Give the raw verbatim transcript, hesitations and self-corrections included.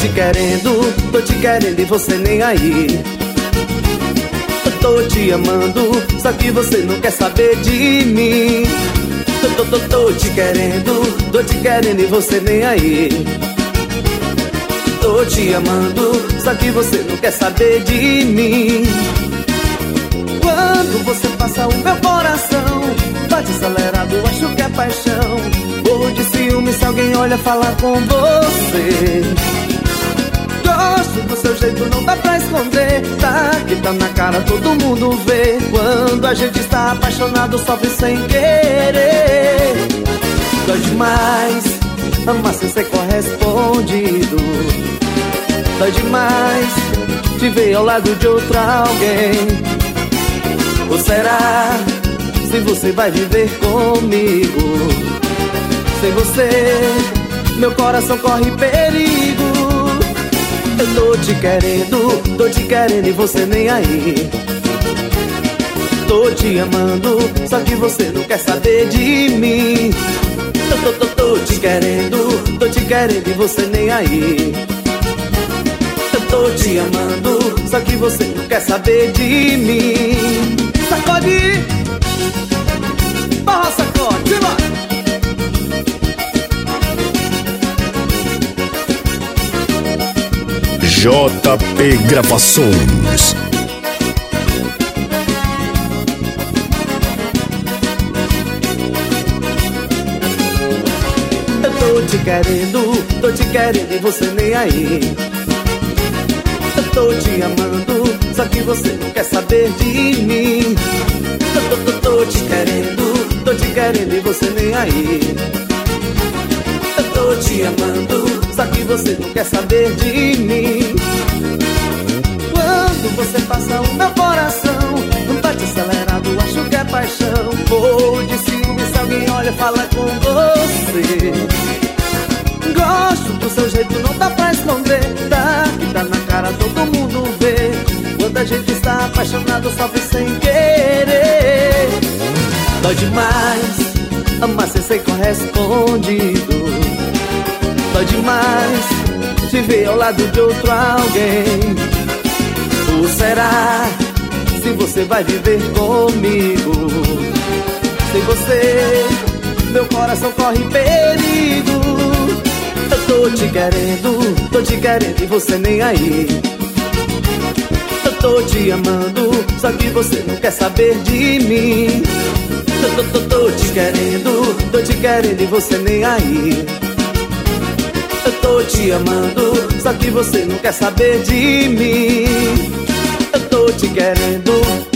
te querendo, tô te querendo e você nem aí. Eu tô te amando, só que você não quer saber de mim. Tô, tô, tô, tô te querendo, tô te querendo e você nem aí. Tô te amando, só que você não quer saber de mim. Quando você passa o meu coração, bate acelerado, acho que é paixão. Morro de ciúme se alguém olha falar com você. Gosto do seu jeito, não dá pra esconder. Tá que tá na cara, todo mundo vê. Quando a gente está apaixonado, sofre sem querer. Dói demais, amar sem ser correspondido. Dói demais, te ver ao lado de outro alguém. Ou será, se você vai viver comigo? Sem você, meu coração corre perigo. Eu tô te querendo, tô te querendo e você nem aí. Tô te amando, só que você não quer saber de mim. Eu tô, tô, tô te querendo, tô te querendo e você nem aí. Eu tô te amando, só que você não quer saber de mim. Sacode, barra sacode, vai. J P Gravações. Eu tô te querendo, tô te querendo e você nem aí. Eu tô te amando, só que você não quer saber de mim. Eu tô, tô, tô te querendo, tô te querendo e você nem aí. Eu tô te amando, só que você não quer saber de mim. Quando você passa o meu coração, um bate acelerado, acho que é paixão. Morro de ciúme se alguém olha fala com você. Gosto do seu jeito, não dá pra esconder. Tá que tá na cara, todo mundo vê. Quando a gente está apaixonado, sofre sem querer. Dói demais, amar sem ser correspondido. Dói demais, te ver ao lado de outro alguém. Ou será, se você vai viver comigo? Sem você, meu coração corre perigo. Eu tô te querendo, tô te querendo e você nem aí. Eu tô te amando, só que você não quer saber de mim. Eu tô, tô, tô te querendo, tô te querendo e você nem aí. Eu tô te amando, só que você não quer saber de mim. Eu tô te querendo,